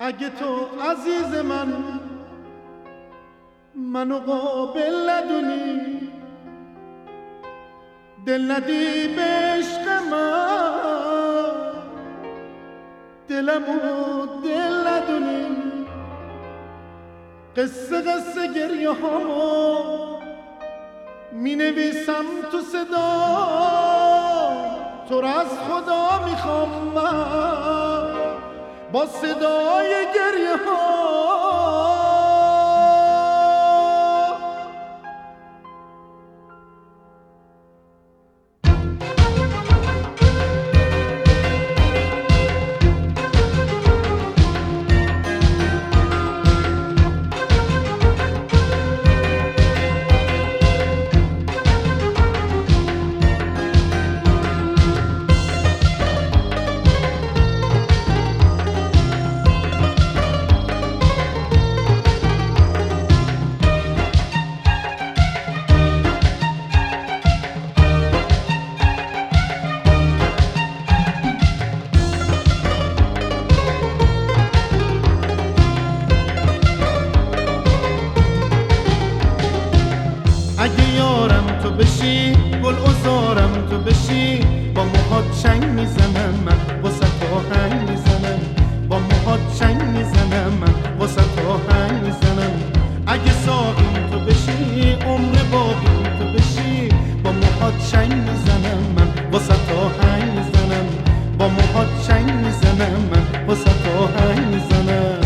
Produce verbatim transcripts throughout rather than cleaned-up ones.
اگه تو عزیز من منو قابل ندونی، دل ندی به عشق من، دلمو دل ندونی، قصه قصه گریه هامو می نویسم تو صدا، تو را از خدا میخوام من با صدای گریه ها. اگه یارم تو بشی، گل ازارم تو بشی، با موهات چنگ میزنم من واسه آهنگ میزنم، با موهات چنگ میزنم من واسه آهنگ میزنم. اگه ساقیم تو بشی، عمر باقیم تو بشی، با موهات چنگ میزنم من واسه آهنگ میزنم، با موهات چنگ میزنم من واسه آهنگ میزنم.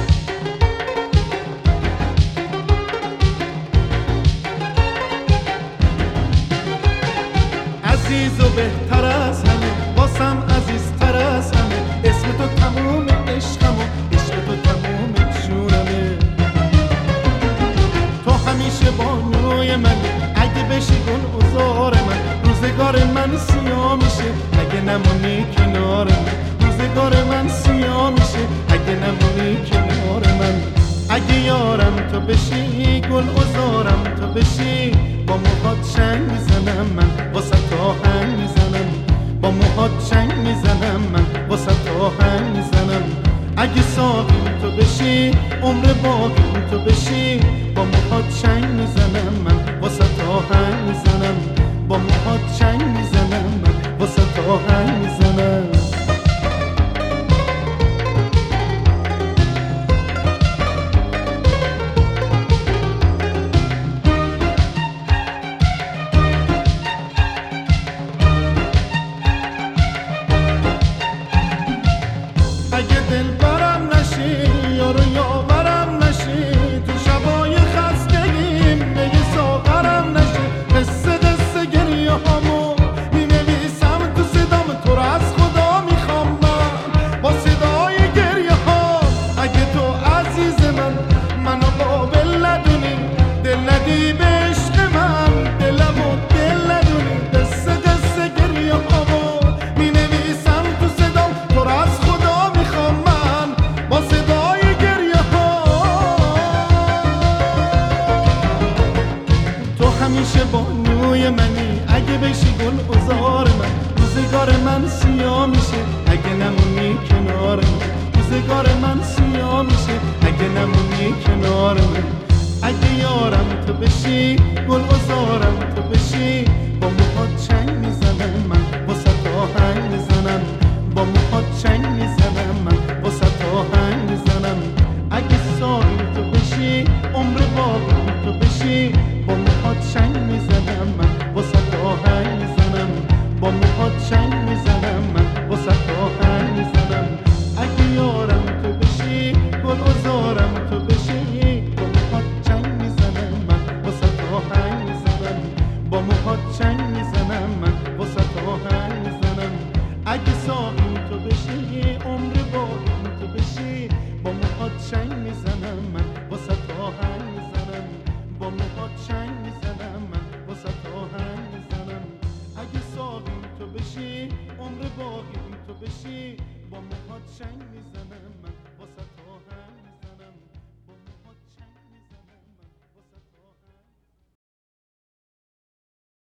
عزیز و بهتر از همه، واسم عزیزتر از همه، اسم تو تموم عشقم و عشق تو تموم جونمه. تو همیشه بانوی من، اگه بشی گل عذار من، روزگار من سیاه میشه اگه نمونی کنار من، روزگار من سیاه میشه اگه نمونی کنار من. اگه یارم تو بشی، گل عذارم تو بشی، با موهات چنگ میزنم من واسه آهنگ میزنم، با موهات چنگ میزنم من واسه آهنگ میزنم. اگه ساقیم تو بشی، عمر باقیم تو بشی، با موهات چنگ میزنم من واسه آهنگ میزنم، با موهات چنگ میزنم من واسه آهنگ میزنم. اگه دل برم نشی، یارو یاورم نشی، تو شبای خستگیم نگی ساغرم نشی، قصه قصه گریه هامو می نویسم تو صدام، تو را از خدا میخوام من با صدای گریه ها. اگه تو عزیز من منو قابل ندونی، دل ندی به عشق من، دلمو دل ندونی، قصه قصه گریه هامو می نویسم تو صدام، تو را از خدا میخوام من با صدای گریه ها. تو همیشه بانوی منی، اگه بشی گل عذار من، روزگار من سیاه میشه اگه نمونی کنار من، روزگار من سیاه میشه اگه نمونی کنار من. اگه یارم تو بشی، گل عذارم تو بشی، با موهات چنگ